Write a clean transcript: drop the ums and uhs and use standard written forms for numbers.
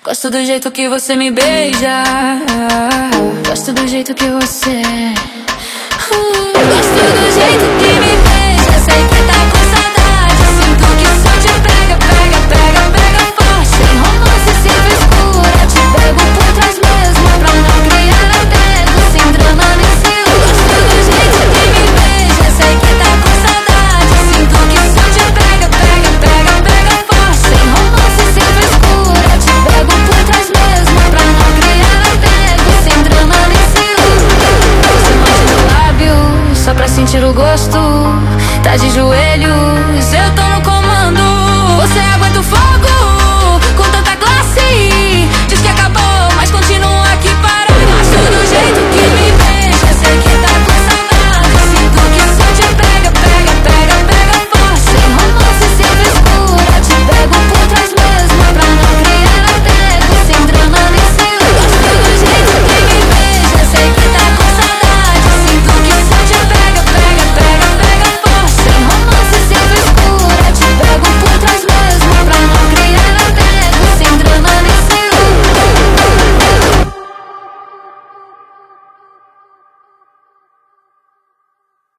Gosto do jeito que você me beija. Gosto do jeito que você. Gosto do jeito que